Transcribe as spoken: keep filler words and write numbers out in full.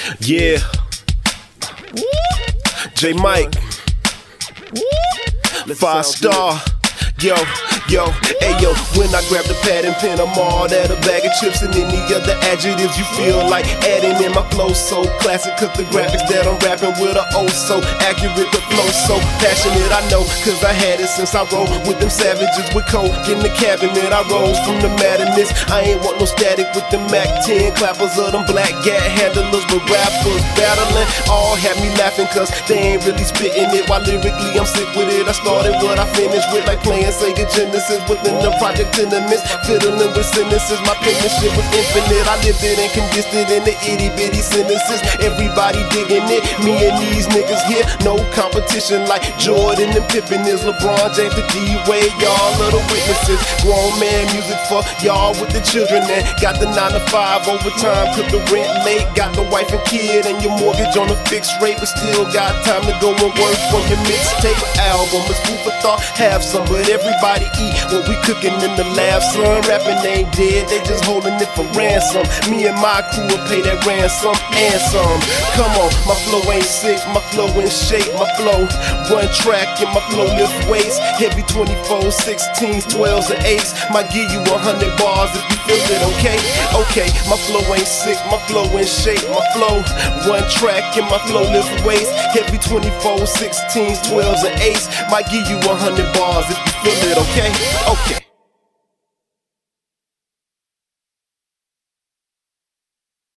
Yeah. J Mike. Five star. Yo, yo, ayo, when I grab the pad and pen, I'm all that a bag of chips and any other adjectives you feel like adding in my flow so classic, cause the graphics that I'm rapping with are oh so accurate, the flow so passionate, I know, cause I had it since I rolled with them savages with coke in the cabinet. I rose from the madness, I ain't want no static with the Mac ten clappers of them black gat handlers, but rappers battling all had me laughing cause they ain't really spitting it, while lyrically I'm sick with it. I started what I finished with, like playing Sega Genesis within the project tenements, fiddling with sentences. My penmanship was infinite. I lived it and condensed it in the itty bitty sentences. Everybody digging it, me and these niggas here. No competition like Jordan and Pippen is. LeBron James, the D-Wade, y'all are the witnesses. Grown man music for y'all with the children and got the nine to five overtime cause the rent late. Got the wife and kid and your mortgage on a fixed rate, but still got time to go and work on your mixtape album. It's food for thought, have some, but everybody eat what we cooking in the lab. Son, rapping ain't dead, they just holding it for ransom. Me and my crew will pay that ransom and some. Come on, my flow ain't sick, my flow in shape. My flow run track and my flow lift weights. Heavy twenty-four, sixteens, twelves and eights. Might give you a hundred bars if you feel it, okay? Okay, my flow ain't sick, my flow in shape. My flow run track and my flow lift weights. Heavy twenty-four, sixteens, twelves and eights. Might give you a hundred bars if you feel it, okay? Okay.